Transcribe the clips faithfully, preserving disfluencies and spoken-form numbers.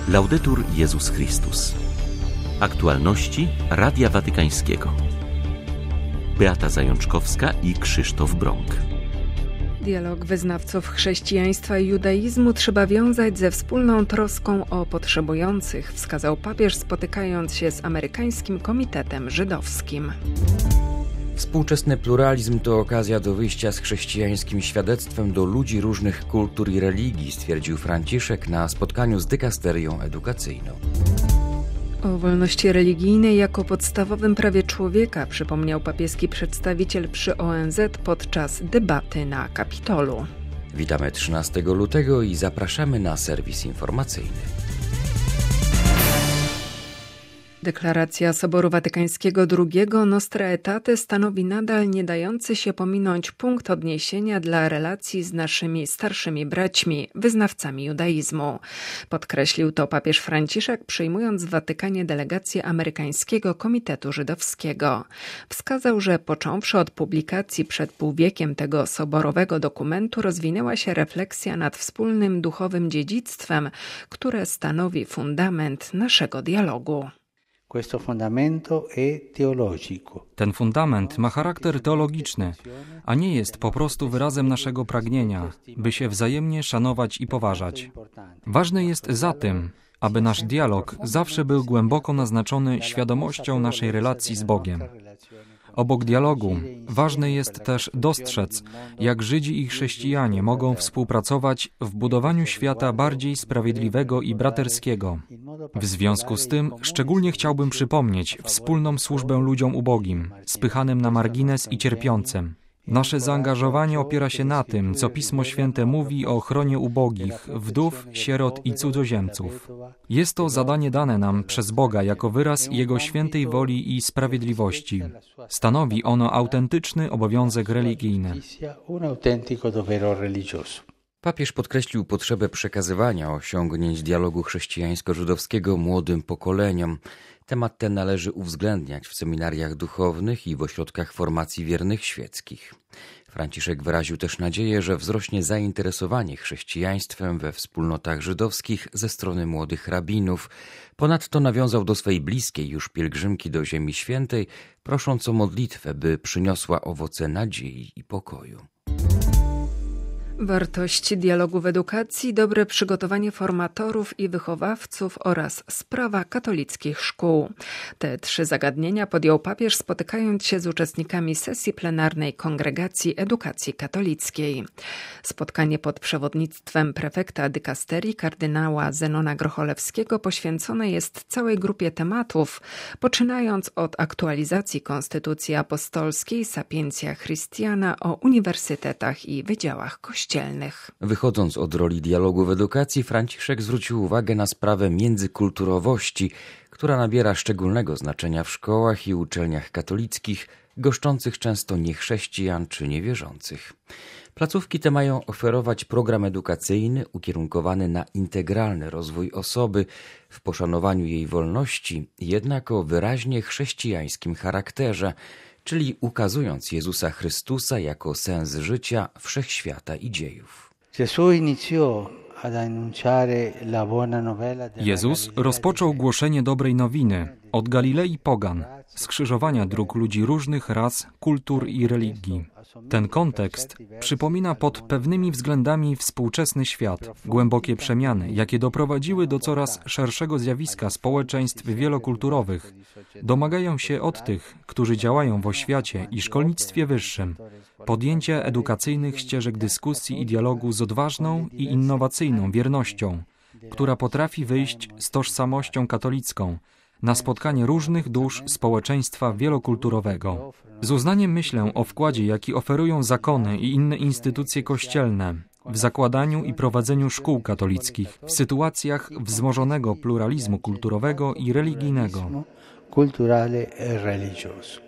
Laudetur Jezus Chrystus. Aktualności Radia Watykańskiego. Beata Zajączkowska i Krzysztof Brąk. Dialog wyznawców chrześcijaństwa i judaizmu trzeba wiązać ze wspólną troską o potrzebujących, wskazał papież, spotykając się z amerykańskim Komitetem Żydowskim. Współczesny pluralizm to okazja do wyjścia z chrześcijańskim świadectwem do ludzi różnych kultur i religii, stwierdził Franciszek na spotkaniu z dykasterią edukacyjną. O wolności religijnej jako podstawowym prawie człowieka przypomniał papieski przedstawiciel przy O N Z podczas debaty na Kapitolu. Witamy trzynastego lutego i zapraszamy na serwis informacyjny. Deklaracja Soboru Watykańskiego drugiego Nostra Aetate stanowi nadal nie dający się pominąć punkt odniesienia dla relacji z naszymi starszymi braćmi, wyznawcami judaizmu. Podkreślił to papież Franciszek, przyjmując w Watykanie delegację amerykańskiego Komitetu Żydowskiego. Wskazał, że począwszy od publikacji przed półwiekiem tego soborowego dokumentu rozwinęła się refleksja nad wspólnym duchowym dziedzictwem, które stanowi fundament naszego dialogu. Ten fundament ma charakter teologiczny, a nie jest po prostu wyrazem naszego pragnienia, by się wzajemnie szanować i poważać. Ważne jest za tym, aby nasz dialog zawsze był głęboko naznaczony świadomością naszej relacji z Bogiem. Obok dialogu ważne jest też dostrzec, jak Żydzi i chrześcijanie mogą współpracować w budowaniu świata bardziej sprawiedliwego i braterskiego. W związku z tym szczególnie chciałbym przypomnieć wspólną służbę ludziom ubogim, spychanym na margines i cierpiącym. Nasze zaangażowanie opiera się na tym, co Pismo Święte mówi o ochronie ubogich, wdów, sierot i cudzoziemców. Jest to zadanie dane nam przez Boga jako wyraz Jego świętej woli i sprawiedliwości. Stanowi ono autentyczny obowiązek religijny. Papież podkreślił potrzebę przekazywania osiągnięć dialogu chrześcijańsko-żydowskiego młodym pokoleniom. Temat ten należy uwzględniać w seminariach duchownych i w ośrodkach formacji wiernych świeckich. Franciszek wyraził też nadzieję, że wzrośnie zainteresowanie chrześcijaństwem we wspólnotach żydowskich ze strony młodych rabinów. Ponadto nawiązał do swej bliskiej już pielgrzymki do Ziemi Świętej, prosząc o modlitwę, by przyniosła owoce nadziei i pokoju. Wartość dialogu w edukacji, dobre przygotowanie formatorów i wychowawców oraz sprawa katolickich szkół. Te trzy zagadnienia podjął papież, spotykając się z uczestnikami sesji plenarnej Kongregacji Edukacji Katolickiej. Spotkanie pod przewodnictwem prefekta dykasterii kardynała Zenona Grocholewskiego poświęcone jest całej grupie tematów, poczynając od aktualizacji Konstytucji Apostolskiej Sapientia Christiana o uniwersytetach i wydziałach kościelnych. Wychodząc od roli dialogu w edukacji, Franciszek zwrócił uwagę na sprawę międzykulturowości, która nabiera szczególnego znaczenia w szkołach i uczelniach katolickich, goszczących często niechrześcijan czy niewierzących. Placówki te mają oferować program edukacyjny ukierunkowany na integralny rozwój osoby w poszanowaniu jej wolności, jednak o wyraźnie chrześcijańskim charakterze, czyli ukazując Jezusa Chrystusa jako sens życia, wszechświata i dziejów. Jezus rozpoczął głoszenie dobrej nowiny od Galilei Pogan, skrzyżowania dróg ludzi różnych ras, kultur i religii. Ten kontekst przypomina pod pewnymi względami współczesny świat, głębokie przemiany, jakie doprowadziły do coraz szerszego zjawiska społeczeństw wielokulturowych. Domagają się od tych, którzy działają w oświacie i szkolnictwie wyższym, podjęcia edukacyjnych ścieżek dyskusji i dialogu z odważną i innowacyjną wiernością, która potrafi wyjść z tożsamością katolicką na spotkanie różnych dusz społeczeństwa wielokulturowego. Z uznaniem myślę o wkładzie, jaki oferują zakony i inne instytucje kościelne w zakładaniu i prowadzeniu szkół katolickich w sytuacjach wzmożonego pluralizmu kulturowego i religijnego.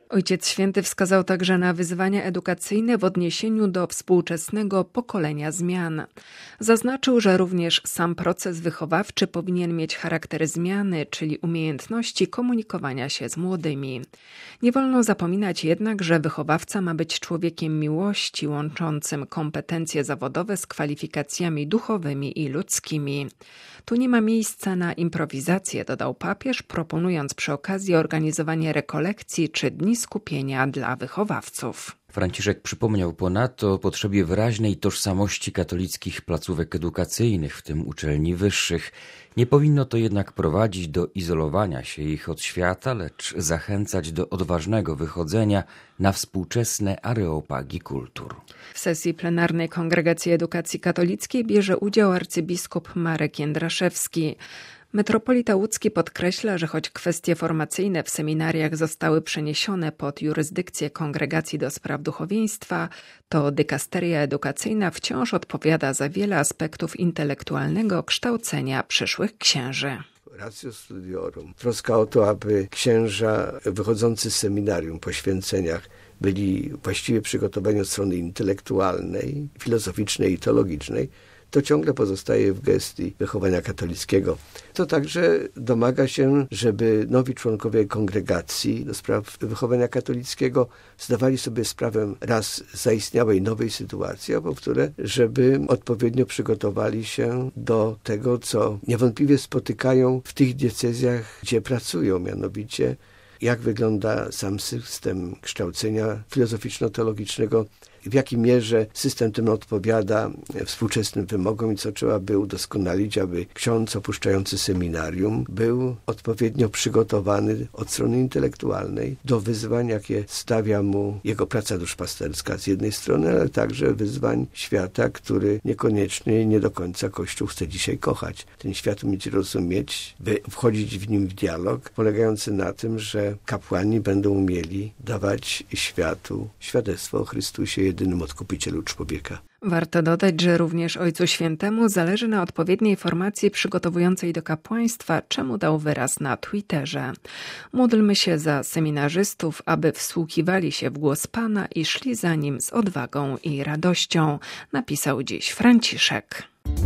Ojciec Święty wskazał także na wyzwania edukacyjne w odniesieniu do współczesnego pokolenia zmian. Zaznaczył, że również sam proces wychowawczy powinien mieć charakter zmiany, czyli umiejętności komunikowania się z młodymi. Nie wolno zapominać jednak, że wychowawca ma być człowiekiem miłości, łączącym kompetencje zawodowe z kwalifikacjami duchowymi i ludzkimi. Tu nie ma miejsca na improwizację, dodał papież, proponując przy okazji organizowanie rekolekcji czy dni skupienia dla wychowawców. Franciszek przypomniał ponadto o potrzebie wyraźnej tożsamości katolickich placówek edukacyjnych, w tym uczelni wyższich. Nie powinno to jednak prowadzić do izolowania się ich od świata, lecz zachęcać do odważnego wychodzenia na współczesne areopagi kultur. W sesji plenarnej Kongregacji Edukacji Katolickiej bierze udział arcybiskup Marek Jędraszewski. Metropolita łódzki podkreśla, że choć kwestie formacyjne w seminariach zostały przeniesione pod jurysdykcję Kongregacji do Spraw Duchowieństwa, to dykasteria edukacyjna wciąż odpowiada za wiele aspektów intelektualnego kształcenia przyszłych księży. Ratio studiorum. Troska o to, aby księża wychodzący z seminarium po święceniach byli właściwie przygotowani od strony intelektualnej, filozoficznej i teologicznej, to ciągle pozostaje w gestii wychowania katolickiego. To także domaga się, żeby nowi członkowie kongregacji do spraw wychowania katolickiego zdawali sobie sprawę raz z zaistniałej nowej sytuacji, a po wtóre, żeby odpowiednio przygotowali się do tego, co niewątpliwie spotykają w tych diecezjach, gdzie pracują, mianowicie jak wygląda sam system kształcenia filozoficzno-teologicznego, w jakiej mierze system ten odpowiada współczesnym wymogom i co trzeba by udoskonalić, aby ksiądz opuszczający seminarium był odpowiednio przygotowany od strony intelektualnej do wyzwań, jakie stawia mu jego praca duszpasterska z jednej strony, ale także wyzwań świata, który niekoniecznie, nie do końca Kościół chce dzisiaj kochać. Ten świat umieć rozumieć, by wchodzić w nim w dialog, polegający na tym, że kapłani będą umieli dawać światu świadectwo o Chrystusie, jedynym odkupicielu człowieka. Warto dodać, że również Ojcu Świętemu zależy na odpowiedniej formacji przygotowującej do kapłaństwa, czemu dał wyraz na Twitterze. Módlmy się za seminarzystów, aby wsłuchiwali się w głos Pana i szli za Nim z odwagą i radością, napisał dziś Franciszek.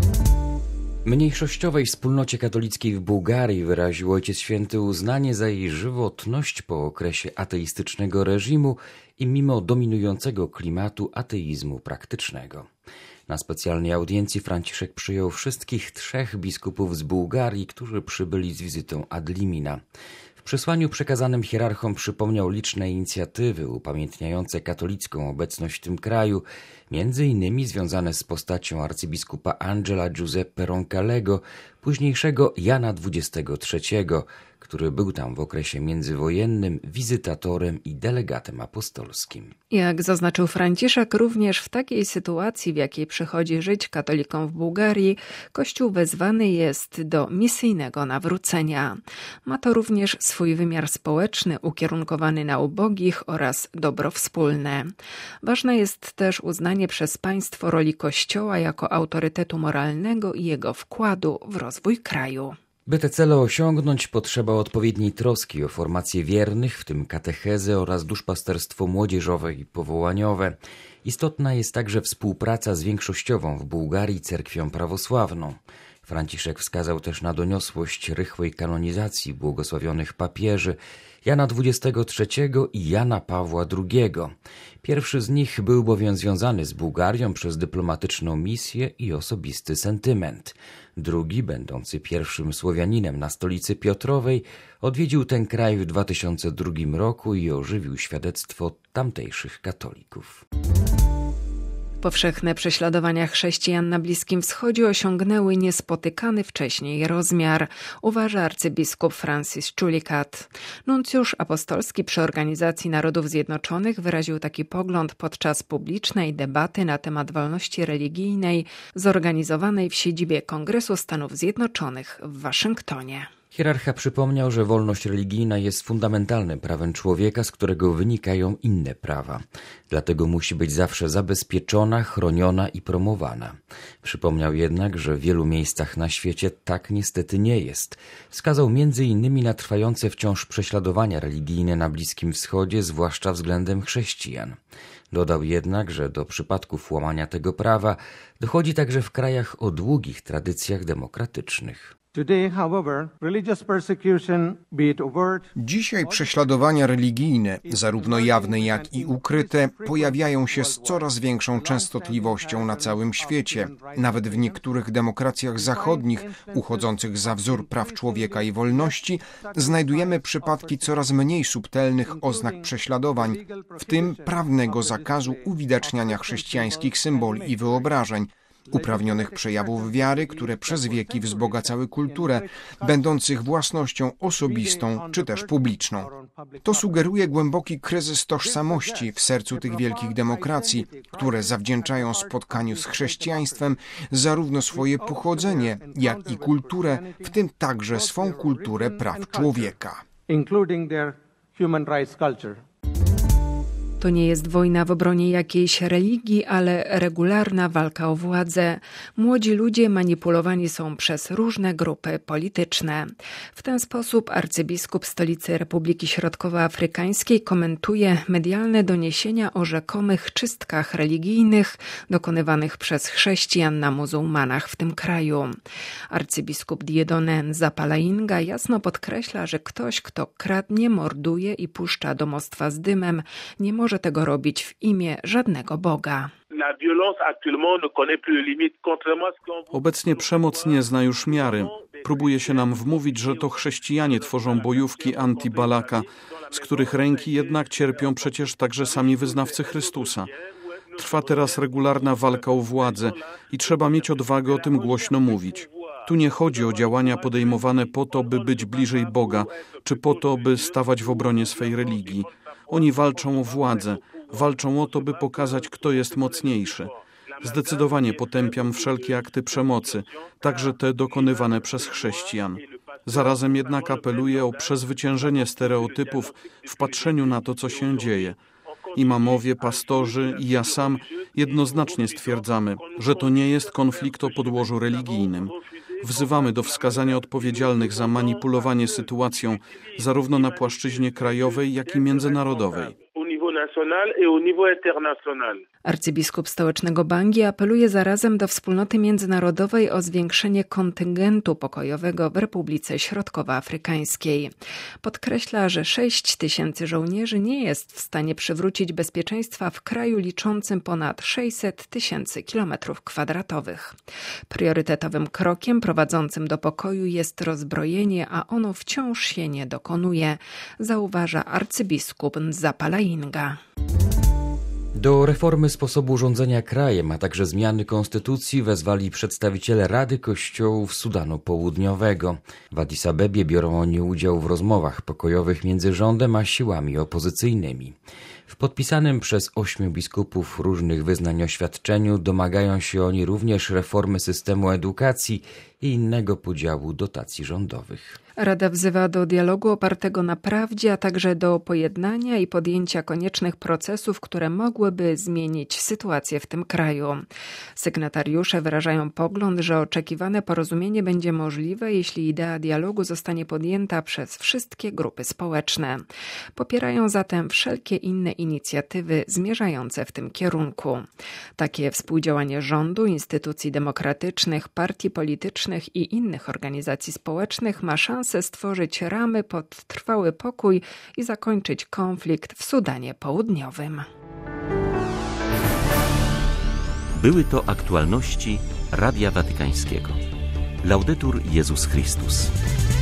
Mniejszościowej wspólnocie katolickiej w Bułgarii wyraził Ojciec Święty uznanie za jej żywotność po okresie ateistycznego reżimu i mimo dominującego klimatu ateizmu praktycznego. Na specjalnej audiencji Franciszek przyjął wszystkich trzech biskupów z Bułgarii, którzy przybyli z wizytą ad limina. W przesłaniu przekazanym hierarchom przypomniał liczne inicjatywy upamiętniające katolicką obecność w tym kraju, między innymi związane z postacią arcybiskupa Angela Giuseppe Roncalego, późniejszego Jana dwudziestego trzeciego, który był tam w okresie międzywojennym wizytatorem i delegatem apostolskim. Jak zaznaczył Franciszek, również w takiej sytuacji, w jakiej przychodzi żyć katolikom w Bułgarii, Kościół wezwany jest do misyjnego nawrócenia. Ma to również swój wymiar społeczny, ukierunkowany na ubogich oraz dobro wspólne. Ważne jest też uznanie przez państwo roli Kościoła jako autorytetu moralnego i jego wkładu w rozwój kraju. By te cele osiągnąć, potrzeba odpowiedniej troski o formację wiernych, w tym katechezę oraz duszpasterstwo młodzieżowe i powołaniowe. Istotna jest także współpraca z większościową w Bułgarii cerkwią prawosławną. Franciszek wskazał też na doniosłość rychłej kanonizacji błogosławionych papieży Jana dwudziestego trzeciego i Jana Pawła drugiego. Pierwszy z nich był bowiem związany z Bułgarią przez dyplomatyczną misję i osobisty sentyment. Drugi, będący pierwszym Słowianinem na stolicy Piotrowej, odwiedził ten kraj w dwa tysiące drugim roku i ożywił świadectwo tamtejszych katolików. Powszechne prześladowania chrześcijan na Bliskim Wschodzie osiągnęły niespotykany wcześniej rozmiar, uważa arcybiskup Francis Chulicat. Nuncjusz apostolski przy Organizacji Narodów Zjednoczonych wyraził taki pogląd podczas publicznej debaty na temat wolności religijnej zorganizowanej w siedzibie Kongresu Stanów Zjednoczonych w Waszyngtonie. Hierarcha przypomniał, że wolność religijna jest fundamentalnym prawem człowieka, z którego wynikają inne prawa. Dlatego musi być zawsze zabezpieczona, chroniona i promowana. Przypomniał jednak, że w wielu miejscach na świecie tak niestety nie jest. Wskazał między innymi na trwające wciąż prześladowania religijne na Bliskim Wschodzie, zwłaszcza względem chrześcijan. Dodał jednak, że do przypadków łamania tego prawa dochodzi także w krajach o długich tradycjach demokratycznych. Dzisiaj prześladowania religijne, zarówno jawne, jak i ukryte, pojawiają się z coraz większą częstotliwością na całym świecie. Nawet w niektórych demokracjach zachodnich, uchodzących za wzór praw człowieka i wolności, znajdujemy przypadki coraz mniej subtelnych oznak prześladowań, w tym prawnego zakazu uwidaczniania chrześcijańskich symboli i wyobrażeń, uprawnionych przejawów wiary, które przez wieki wzbogacały kulturę, będących własnością osobistą czy też publiczną. To sugeruje głęboki kryzys tożsamości w sercu tych wielkich demokracji, które zawdzięczają spotkaniu z chrześcijaństwem zarówno swoje pochodzenie, jak i kulturę, w tym także swą kulturę praw człowieka. To nie jest wojna w obronie jakiejś religii, ale regularna walka o władzę. Młodzi ludzie manipulowani są przez różne grupy polityczne. W ten sposób arcybiskup stolicy Republiki Środkowoafrykańskiej komentuje medialne doniesienia o rzekomych czystkach religijnych dokonywanych przez chrześcijan na muzułmanach w tym kraju. Arcybiskup Dieudonné Nzapalainga jasno podkreśla, że ktoś, kto kradnie, morduje i puszcza domostwa z dymem, nie może tego robić w imię żadnego Boga. Obecnie przemoc nie zna już miary. Próbuje się nam wmówić, że to chrześcijanie tworzą bojówki anti-Balaka, z których ręki jednak cierpią przecież także sami wyznawcy Chrystusa. Trwa teraz regularna walka o władzę i trzeba mieć odwagę o tym głośno mówić. Tu nie chodzi o działania podejmowane po to, by być bliżej Boga, czy po to, by stawać w obronie swej religii. Oni walczą o władzę, walczą o to, by pokazać, kto jest mocniejszy. Zdecydowanie potępiam wszelkie akty przemocy, także te dokonywane przez chrześcijan. Zarazem jednak apeluję o przezwyciężenie stereotypów w patrzeniu na to, co się dzieje. Imamowie, pastorzy i ja sam jednoznacznie stwierdzamy, że to nie jest konflikt o podłożu religijnym. Wzywamy do wskazania odpowiedzialnych za manipulowanie sytuacją zarówno na płaszczyźnie krajowej, jak i międzynarodowej. Arcybiskup stołecznego Bangi apeluje zarazem do wspólnoty międzynarodowej o zwiększenie kontyngentu pokojowego w Republice Środkowoafrykańskiej. Podkreśla, że sześć tysięcy żołnierzy nie jest w stanie przywrócić bezpieczeństwa w kraju liczącym ponad sześćset tysięcy kilometrów kwadratowych. Priorytetowym krokiem prowadzącym do pokoju jest rozbrojenie, a ono wciąż się nie dokonuje, zauważa arcybiskup Nzapalainga. Do reformy sposobu rządzenia krajem, a także zmiany konstytucji wezwali przedstawiciele Rady Kościołów Sudanu Południowego. W Addis Abebie biorą oni udział w rozmowach pokojowych między rządem a siłami opozycyjnymi. W podpisanym przez ośmiu biskupów różnych wyznań oświadczeniu domagają się oni również reformy systemu edukacji i innego podziału dotacji rządowych. Rada wzywa do dialogu opartego na prawdzie, a także do pojednania i podjęcia koniecznych procesów, które mogłyby zmienić sytuację w tym kraju. Sygnatariusze wyrażają pogląd, że oczekiwane porozumienie będzie możliwe, jeśli idea dialogu zostanie podjęta przez wszystkie grupy społeczne. Popierają zatem wszelkie inne inicjatywy zmierzające w tym kierunku. Takie współdziałanie rządu, instytucji demokratycznych, partii politycznych i innych organizacji społecznych ma szansę stworzyć ramy pod trwały pokój i zakończyć konflikt w Sudanie Południowym. Były to aktualności Radia Watykańskiego. Laudetur Jezus Chrystus.